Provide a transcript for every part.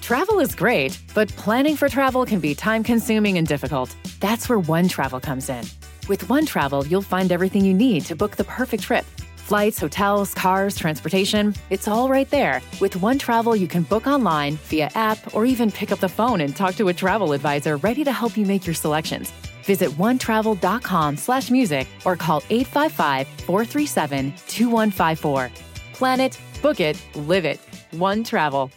Travel is great, but planning for travel can be time-consuming and difficult. That's where OneTravel comes in. With OneTravel, you'll find everything you need to book the perfect trip. Flights, hotels, cars, transportation, it's all right there. With OneTravel, you can book online, via app, or even pick up the phone and talk to a travel advisor ready to help you make your selections. Visit onetravel.com/music or call 855-437-2154. Plan it, book it, live it. OneTravel.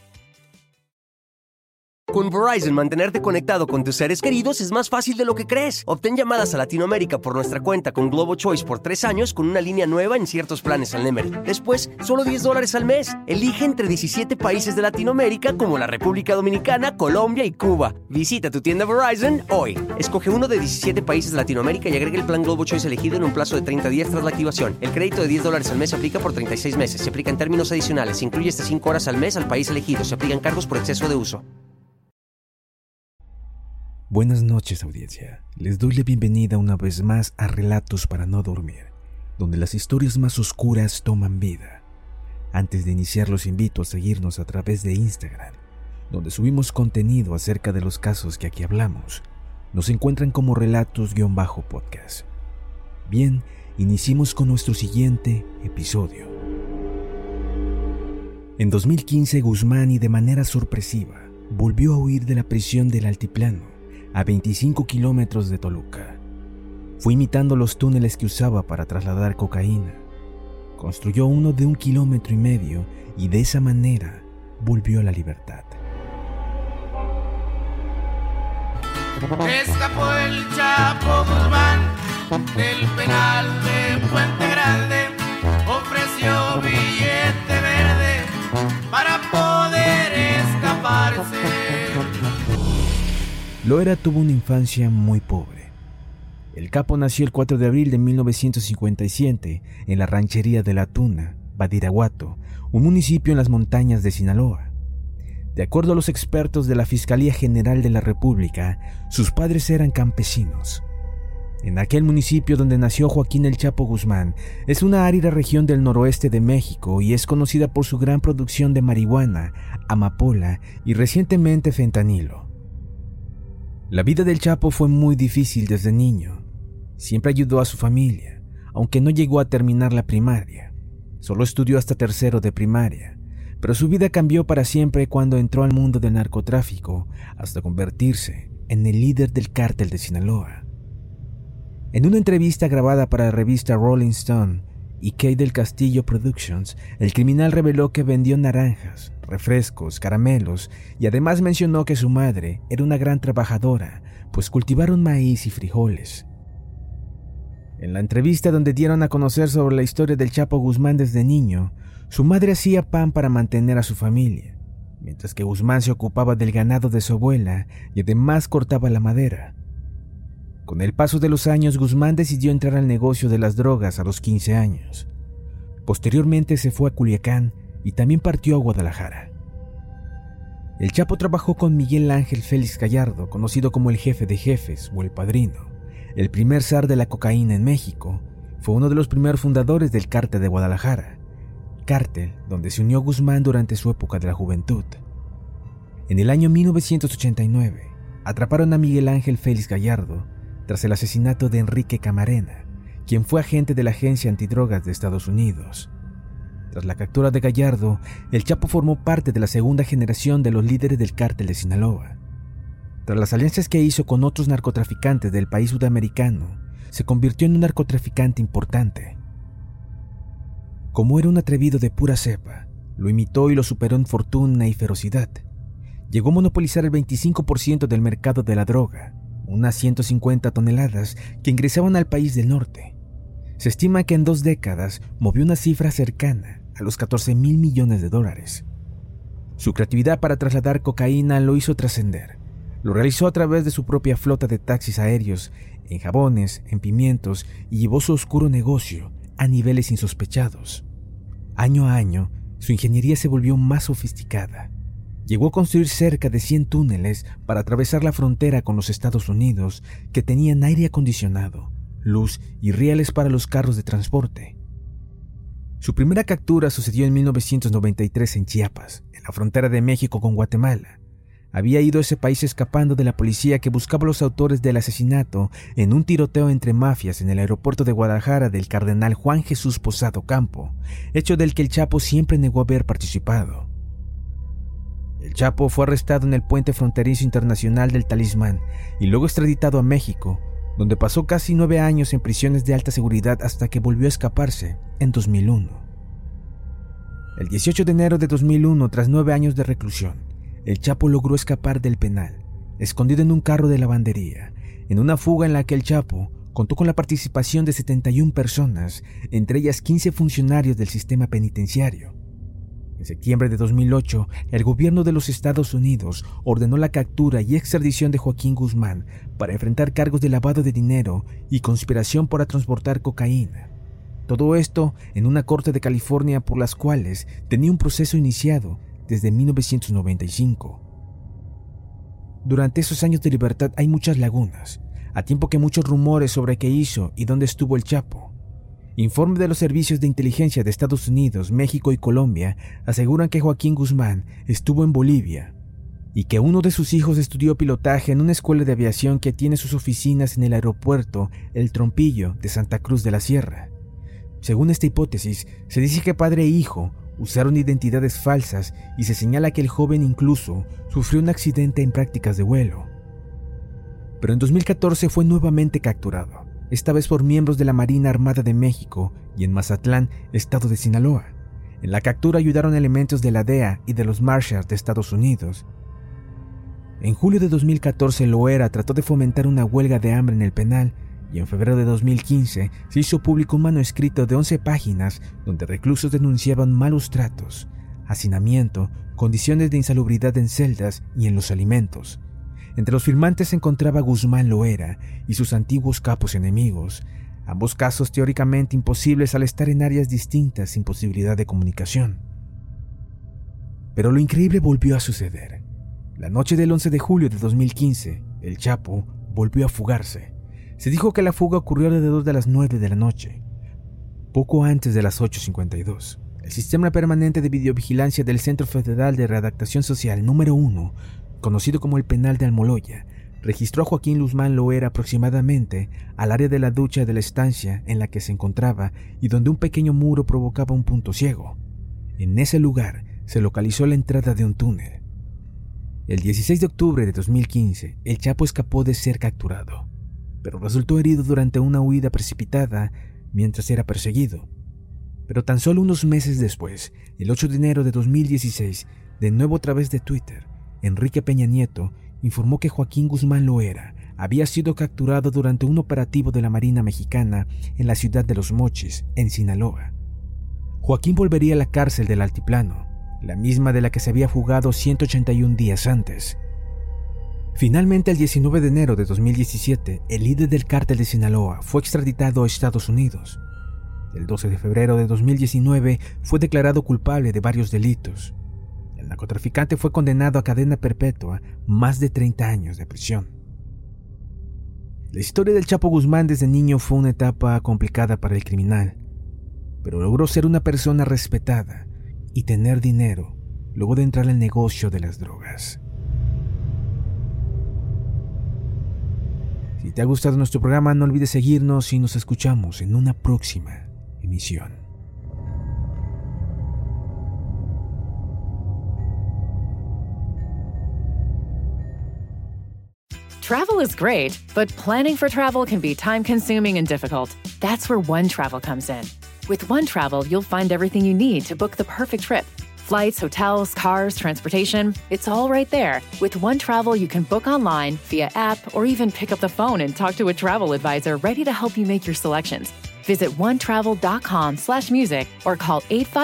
Con Verizon, mantenerte conectado con tus seres queridos es más fácil de lo que crees. Obtén llamadas a Latinoamérica por nuestra cuenta con Globo Choice por 3 años con una línea nueva en ciertos planes al Nemery. Después, solo $10 al mes. Elige entre 17 países de Latinoamérica como la República Dominicana, Colombia y Cuba. Visita tu tienda Verizon hoy. Escoge uno de 17 países de Latinoamérica y agrega el plan Globo Choice elegido en un plazo de 30 días tras la activación. El crédito de $10 al mes se aplica por 36 meses. Se aplica en términos adicionales. Se incluye hasta 5 horas al mes al país elegido. Se aplican cargos por exceso de uso. Buenas noches, audiencia. Les doy la bienvenida una vez más a Relatos para no dormir, donde las historias más oscuras toman vida. Antes de iniciar, los invito a seguirnos a través de Instagram, donde subimos contenido acerca de los casos que aquí hablamos. Nos encuentran como Relatos-podcast. Bien, iniciemos con nuestro siguiente episodio. En 2015, Guzmán, y de manera sorpresiva, volvió a huir de la prisión del Altiplano, a 25 kilómetros de Toluca. Fue imitando los túneles que usaba para trasladar cocaína. Construyó uno de 1,5 kilómetros y de esa manera volvió a la libertad. Escapó el Chapo Guzmán del penal de Puente Grande, ofreció billete verde para poder escaparse. Loera tuvo una infancia muy pobre. El capo nació el 4 de abril de 1957 en la ranchería de La Tuna, Badiraguato, un municipio en las montañas de Sinaloa. De acuerdo a los expertos de la Fiscalía General de la República, sus padres eran campesinos. En aquel municipio donde nació Joaquín El Chapo Guzmán, es una árida región del noroeste de México y es conocida por su gran producción de marihuana, amapola y recientemente fentanilo. La vida del Chapo fue muy difícil desde niño. Siempre ayudó a su familia, aunque no llegó a terminar la primaria. Solo estudió hasta 3º de primaria, pero su vida cambió para siempre cuando entró al mundo del narcotráfico hasta convertirse en el líder del cártel de Sinaloa. En una entrevista grabada para la revista Rolling Stone y Kay del Castillo Productions, el criminal reveló que vendió naranjas, refrescos, caramelos y además mencionó que su madre era una gran trabajadora, pues cultivaron maíz y frijoles. En la entrevista donde dieron a conocer sobre la historia del Chapo Guzmán desde niño, su madre hacía pan para mantener a su familia, mientras que Guzmán se ocupaba del ganado de su abuela y además cortaba la madera. Con el paso de los años, Guzmán decidió entrar al negocio de las drogas a los 15 años. Posteriormente se fue a Culiacán y también partió a Guadalajara. El Chapo trabajó con Miguel Ángel Félix Gallardo, conocido como el jefe de jefes o el padrino, el primer zar de la cocaína en México. Fue uno de los primeros fundadores del Cártel de Guadalajara, cártel donde se unió Guzmán durante su época de la juventud. En el año 1989, atraparon a Miguel Ángel Félix Gallardo tras el asesinato de Enrique Camarena, quien fue agente de la Agencia Antidrogas de Estados Unidos. Tras la captura de Gallardo, el Chapo formó parte de la segunda generación de los líderes del cártel de Sinaloa. Tras las alianzas que hizo con otros narcotraficantes del país sudamericano, se convirtió en un narcotraficante importante. Como era un atrevido de pura cepa, lo imitó y lo superó en fortuna y ferocidad. Llegó a monopolizar el 25% del mercado de la droga, unas 150 toneladas que ingresaban al país del norte. Se estima que en 2 décadas movió una cifra cercana a los $14,000 millones. Su creatividad para trasladar cocaína lo hizo trascender. Lo realizó a través de su propia flota de taxis aéreos, en jabones, en pimientos, y llevó su oscuro negocio a niveles insospechados. Año a año, su ingeniería se volvió más sofisticada. Llegó a construir cerca de 100 túneles para atravesar la frontera con los Estados Unidos que tenían aire acondicionado, luz y rieles para los carros de transporte. Su primera captura sucedió en 1993 en Chiapas, en la frontera de México con Guatemala. había ido a ese país escapando de la policía que buscaba a los autores del asesinato en un tiroteo entre mafias en el aeropuerto de Guadalajara del cardenal Juan Jesús Posada Ocampo, hecho del que el Chapo siempre negó haber participado. El Chapo fue arrestado en el puente fronterizo internacional del Talismán y luego extraditado a México, donde pasó casi 9 años en prisiones de alta seguridad hasta que volvió a escaparse en 2001. El 18 de enero de 2001, tras 9 años de reclusión, el Chapo logró escapar del penal, escondido en un carro de lavandería, en una fuga en la que el Chapo contó con la participación de 71 personas, entre ellas 15 funcionarios del sistema penitenciario. En septiembre de 2008, el gobierno de los Estados Unidos ordenó la captura y extradición de Joaquín Guzmán para enfrentar cargos de lavado de dinero y conspiración para transportar cocaína. Todo esto en una corte de California por las cuales tenía un proceso iniciado desde 1995. Durante esos años de libertad hay muchas lagunas, a tiempo que muchos rumores sobre qué hizo y dónde estuvo el Chapo. Informes de los servicios de inteligencia de Estados Unidos, México y Colombia aseguran que Joaquín Guzmán estuvo en Bolivia y que uno de sus hijos estudió pilotaje en una escuela de aviación que tiene sus oficinas en el aeropuerto El Trompillo de Santa Cruz de la Sierra. Según esta hipótesis, se dice que padre e hijo usaron identidades falsas y se señala que el joven incluso sufrió un accidente en prácticas de vuelo. Pero en 2014 fue nuevamente capturado, esta vez por miembros de la Marina Armada de México y en Mazatlán, estado de Sinaloa. En la captura ayudaron elementos de la DEA y de los Marshals de Estados Unidos. En julio de 2014, Loera trató de fomentar una huelga de hambre en el penal y en febrero de 2015 se hizo público un manuscrito de 11 páginas donde reclusos denunciaban malos tratos, hacinamiento, condiciones de insalubridad en celdas y en los alimentos. Entre los firmantes se encontraba Guzmán Loera y sus antiguos capos enemigos, ambos casos teóricamente imposibles al estar en áreas distintas sin posibilidad de comunicación. Pero lo increíble volvió a suceder. La noche del 11 de julio de 2015, el Chapo volvió a fugarse. Se dijo que la fuga ocurrió alrededor de las 9 de la noche, poco antes de las 8:52. El sistema permanente de videovigilancia del Centro Federal de Readaptación Social número 1, conocido como el Penal de Almoloya, registró a Joaquín Guzmán Loera aproximadamente al área de la ducha de la estancia en la que se encontraba y donde un pequeño muro provocaba un punto ciego. En ese lugar se localizó la entrada de un túnel. El 16 de octubre de 2015, el Chapo escapó de ser capturado, pero resultó herido durante una huida precipitada mientras era perseguido. Pero tan solo unos meses después, el 8 de enero de 2016, de nuevo a través de Twitter, Enrique Peña Nieto informó que Joaquín Guzmán Loera había sido capturado durante un operativo de la Marina Mexicana en la ciudad de Los Mochis, en Sinaloa. Joaquín volvería a la cárcel del Altiplano, la misma de la que se había fugado 181 días antes. Finalmente, el 19 de enero de 2017, el líder del cártel de Sinaloa fue extraditado a Estados Unidos. El 12 de febrero de 2019 fue declarado culpable de varios delitos. El narcotraficante fue condenado a cadena perpetua, más de 30 años de prisión. La historia del Chapo Guzmán desde niño fue una etapa complicada para el criminal, pero logró ser una persona respetada y tener dinero luego de entrar al negocio de las drogas. Si te ha gustado nuestro programa, no olvides seguirnos y nos escuchamos en una próxima emisión. Travel is great, but planning for travel can be time-consuming and difficult. That's where OneTravel comes in. With OneTravel, you'll find everything you need to book the perfect trip. Flights, hotels, cars, transportation, it's all right there. With OneTravel, you can book online, via app, or even pick up the phone and talk to a travel advisor ready to help you make your selections. Visit onetravel.com/music or call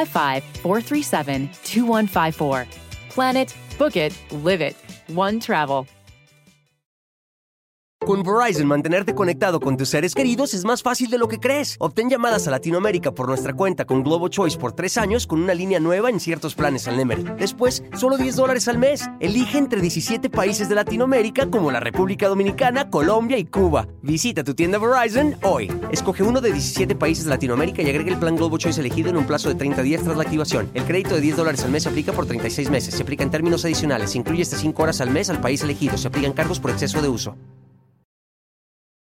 855-437-2154. Plan it, book it, live it. OneTravel. Con Verizon, mantenerte conectado con tus seres queridos es más fácil de lo que crees. Obtén llamadas a Latinoamérica por nuestra cuenta con Globo Choice por 3 años con una línea nueva en ciertos planes al Nemery. Después, solo $10 al mes. Elige entre 17 países de Latinoamérica como la República Dominicana, Colombia y Cuba. Visita tu tienda Verizon hoy. Escoge uno de 17 países de Latinoamérica y agrega el plan Globo Choice elegido en un plazo de 30 días tras la activación. El crédito de $10 al mes se aplica por 36 meses. Se aplica en términos adicionales. Se incluye hasta 5 horas al mes al país elegido. Se aplican cargos por exceso de uso.